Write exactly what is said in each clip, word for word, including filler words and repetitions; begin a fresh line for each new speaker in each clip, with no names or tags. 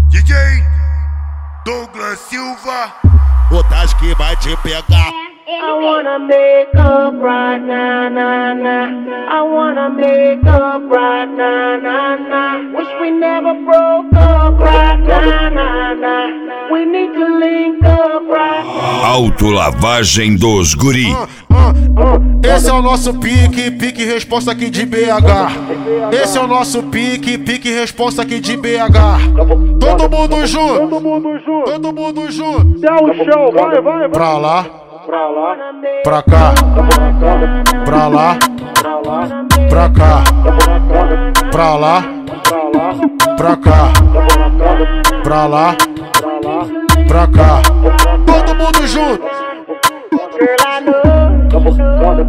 D J Douglas Silva,
o Taz que vai te pegar.
I wanna make up right now, nah, nah. I wanna make up right now, nah, nah. Wish we never broke up right now, nah, nah. We need to link up right now.
Autolavagem dos guri.
Uh, uh, uh. Esse é o nosso pique, pique resposta aqui de B H. Esse é o nosso pique, pique resposta aqui de B H. Todo mundo junto, todo mundo junto, todo mundo junto.
Dá o chão, vai, vai, vai.
Pra lá,
Pra lá,
pra cá, pra lá, pra cá, pra lá, pra cá, pra lá, pra cá. Todo mundo junto.
Girl, I know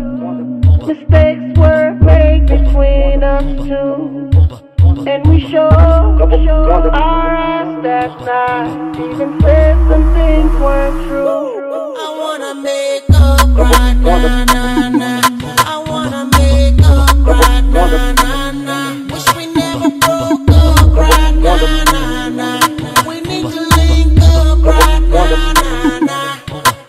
mistakes were made between us two, and we sure, sure our eyes that night even said some things weren't true.
I wanna make up right now, nah, nah. I wanna make up right now, nah, nah. Wish we never broke up right now, nah, nah. We need to link up right now, nah, nah.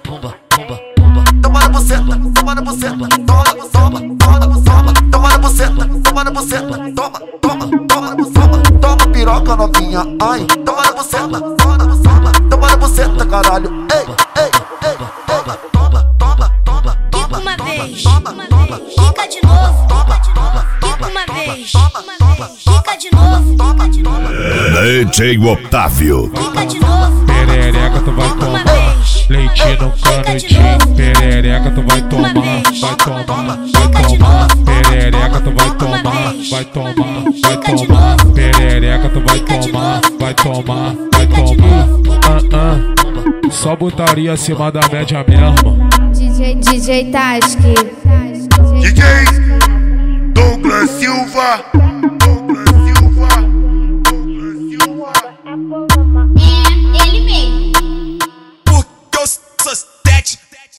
Toma na buceta, toma na buceta, toma, toma, toma na buceta, toma na buceta, toma na buceta, toma, toma, toma na buceta, toma piroca novinha, ai, toma na buceta, toma na buceta, toma na buceta, caralho, ei, ei, ei, toma, toma, toma, toma,
Fica uma vez, fica de novo, fica uma vez, fica de novo,
D J Otávio.
fica de novo,
Perereca tu vai
uma
tomar,
vez,
leite no canetinho. Perereca tu vai tomar, vai tomar, vai tomar. Perereca tu vai tomar, vai tomar, vai tomar. Perereca tu vai tomar, vai tomar, vai tomar. Ah, ah. Só botaria acima da média mesmo.
D J, D J Taski.
D J